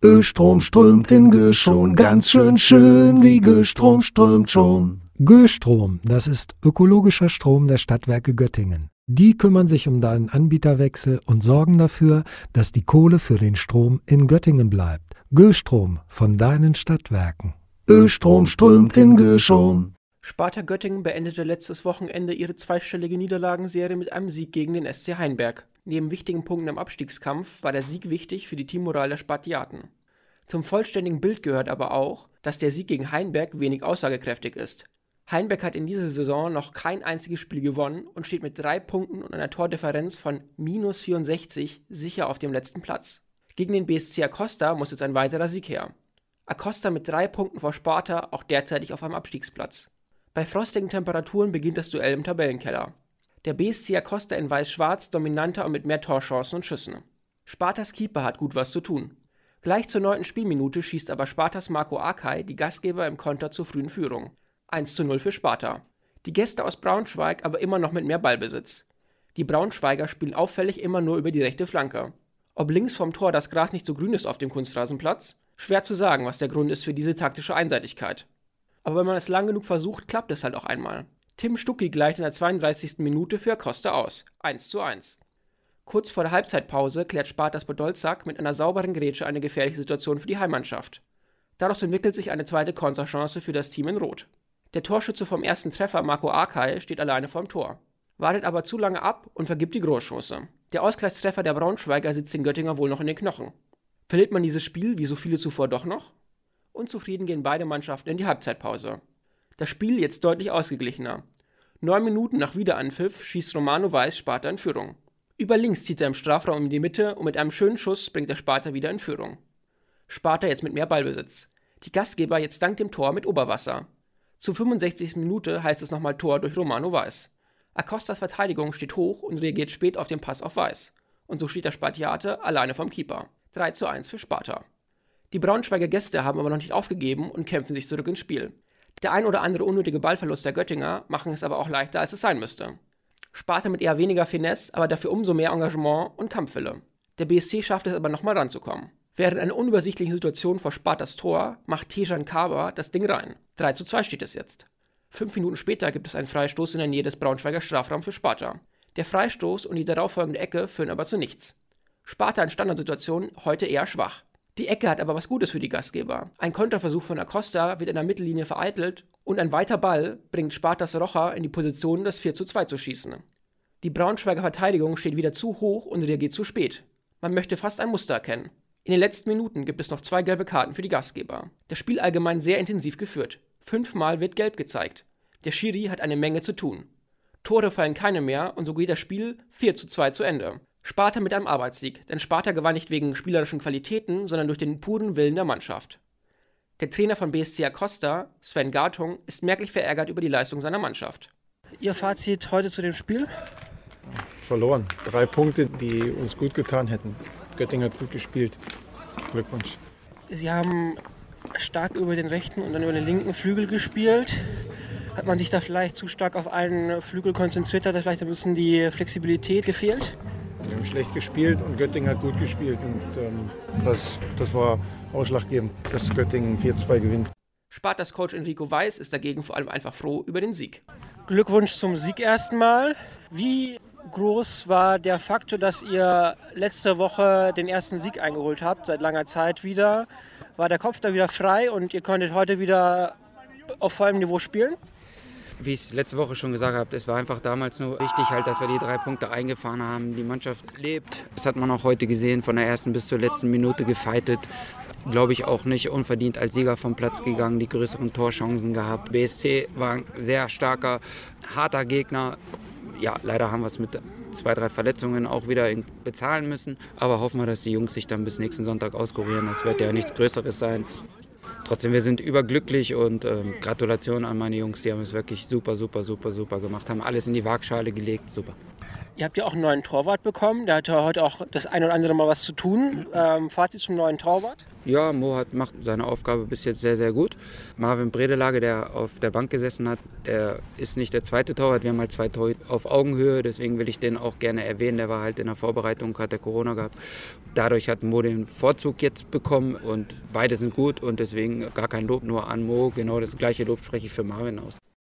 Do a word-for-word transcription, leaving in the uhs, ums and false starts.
Östrom strömt in Göschon, ganz schön schön, wie Göstrom strömt schon. Göstrom, das ist ökologischer Strom der Stadtwerke Göttingen. Die kümmern sich um deinen Anbieterwechsel und sorgen dafür, dass die Kohle für den Strom in Göttingen bleibt. Göstrom von deinen Stadtwerken. Östrom strömt in Göschon. Sparta Göttingen beendete letztes Wochenende ihre zweistellige Niederlagenserie mit einem Sieg gegen den S C Heinberg. Neben wichtigen Punkten im Abstiegskampf war der Sieg wichtig für die Teammoral der Spartiaten. Zum vollständigen Bild gehört aber auch, dass der Sieg gegen Heinberg wenig aussagekräftig ist. Heinberg hat in dieser Saison noch kein einziges Spiel gewonnen und steht mit drei Punkten und einer Tordifferenz von minus vierundsechzig sicher auf dem letzten Platz. Gegen den B S C Acosta muss jetzt ein weiterer Sieg her. Acosta mit drei Punkten vor Sparta auch derzeitig auf einem Abstiegsplatz. Bei frostigen Temperaturen beginnt das Duell im Tabellenkeller. Der B S C Acosta in weiß-schwarz dominanter und mit mehr Torchancen und Schüssen. Spartas Keeper hat gut was zu tun. Gleich zur neunten Spielminute schießt aber Spartas Marco Akay die Gastgeber im Konter zur frühen Führung. eins zu null für Sparta. Die Gäste aus Braunschweig aber immer noch mit mehr Ballbesitz. Die Braunschweiger spielen auffällig immer nur über die rechte Flanke. Ob links vom Tor das Gras nicht so grün ist auf dem Kunstrasenplatz? Schwer zu sagen, was der Grund ist für diese taktische Einseitigkeit. Aber wenn man es lang genug versucht, klappt es halt auch einmal. Tim Stucki gleicht in der zweiunddreißigsten Minute für Acosta aus. eins zu eins. Kurz vor der Halbzeitpause klärt Spartas Podolzak mit einer sauberen Grätsche eine gefährliche Situation für die Heimmannschaft. Daraus entwickelt sich eine zweite Konterchance für das Team in Rot. Der Torschütze vom ersten Treffer, Marco Akay, steht alleine vorm Tor. Wartet aber zu lange ab und vergibt die Großchance. Der Ausgleichstreffer der Braunschweiger sitzt den Göttinger wohl noch in den Knochen. Verliert man dieses Spiel, wie so viele zuvor, doch noch? Unzufrieden gehen beide Mannschaften in die Halbzeitpause. Das Spiel jetzt deutlich ausgeglichener. Neun Minuten nach Wiederanpfiff schießt Romano Weiß Sparta in Führung. Über links zieht er im Strafraum in die Mitte und mit einem schönen Schuss bringt er Sparta wieder in Führung. Sparta jetzt mit mehr Ballbesitz. Die Gastgeber jetzt dank dem Tor mit Oberwasser. Zur fünfundsechzigsten Minute heißt es nochmal Tor durch Romano Weiß. Acostas Verteidigung steht hoch und reagiert spät auf den Pass auf Weiß. Und so steht der Spartiate alleine vom Keeper. drei zu eins für Sparta. Die Braunschweiger Gäste haben aber noch nicht aufgegeben und kämpfen sich zurück ins Spiel. Der ein oder andere unnötige Ballverlust der Göttinger machen es aber auch leichter, als es sein müsste. Sparta mit eher weniger Finesse, aber dafür umso mehr Engagement und Kampfwille. Der B S C schafft es aber nochmal ranzukommen. Während einer unübersichtlichen Situation vor Spartas Tor macht Tejan Kaba das Ding rein. drei zu zwei steht es jetzt. Fünf Minuten später gibt es einen Freistoß in der Nähe des Braunschweiger Strafraums für Sparta. Der Freistoß und die darauffolgende Ecke führen aber zu nichts. Sparta in Standardsituationen heute eher schwach. Die Ecke hat aber was Gutes für die Gastgeber. Ein Konterversuch von Acosta wird in der Mittellinie vereitelt und ein weiter Ball bringt Spartas Rocha in die Position, das vier zu zwei zu schießen. Die Braunschweiger Verteidigung steht wieder zu hoch und reagiert zu spät. Man möchte fast ein Muster erkennen. In den letzten Minuten gibt es noch zwei gelbe Karten für die Gastgeber. Das Spiel allgemein sehr intensiv geführt. Fünfmal wird gelb gezeigt. Der Schiri hat eine Menge zu tun. Tore fallen keine mehr und so geht das Spiel vier zu zwei zu Ende. Sparta mit einem Arbeitssieg, denn Sparta gewann nicht wegen spielerischen Qualitäten, sondern durch den puren Willen der Mannschaft. Der Trainer von B S C Acosta, Sven Gartung, ist merklich verärgert über die Leistung seiner Mannschaft. Ihr Fazit heute zu dem Spiel? Verloren. Drei Punkte, die uns gut getan hätten. Göttingen hat gut gespielt. Glückwunsch. Sie haben stark über den rechten und dann über den linken Flügel gespielt. Hat man sich da vielleicht zu stark auf einen Flügel konzentriert, hat da vielleicht ein bisschen die Flexibilität gefehlt? Wir haben schlecht gespielt und Göttingen hat gut gespielt. Und ähm, das, das war ausschlaggebend, dass Göttingen vier zwei gewinnt. Spartas Coach Enrico Weiß ist dagegen vor allem einfach froh über den Sieg. Glückwunsch zum Sieg erstmal. Wie groß war der Faktor, dass ihr letzte Woche den ersten Sieg eingeholt habt, seit langer Zeit wieder? War der Kopf da wieder frei und ihr konntet heute wieder auf vollem Niveau spielen? Wie ich es letzte Woche schon gesagt habe, es war einfach damals nur wichtig, halt, dass wir die drei Punkte eingefahren haben. Die Mannschaft lebt. Das hat man auch heute gesehen, von der ersten bis zur letzten Minute gefeitet. Glaube ich auch nicht unverdient als Sieger vom Platz gegangen, die größeren Torchancen gehabt. B S C war ein sehr starker, harter Gegner. Ja, leider haben wir es mit zwei, drei Verletzungen auch wieder bezahlen müssen. Aber hoffen wir, dass die Jungs sich dann bis nächsten Sonntag auskurieren. Das wird ja nichts Größeres sein. Trotzdem, wir sind überglücklich und ähm, Gratulation an meine Jungs. Die haben es wirklich super, super, super, super gemacht. Haben alles in die Waagschale gelegt. Super. Ihr habt ja auch einen neuen Torwart bekommen. Der hat ja heute auch das ein oder andere Mal was zu tun. Ähm, Fazit zum neuen Torwart? Ja, Mo hat, macht seine Aufgabe bis jetzt sehr, sehr gut. Marvin Bredelage, der auf der Bank gesessen hat, der ist nicht der zweite Torwart. Wir haben halt zwei Torhüter auf Augenhöhe, deswegen will ich den auch gerne erwähnen. Der war halt in der Vorbereitung, hat der Corona gehabt. Dadurch hat Mo den Vorzug jetzt bekommen und beide sind gut und deswegen gar kein Lob nur an Mo. Genau das gleiche Lob spreche ich für Marvin aus.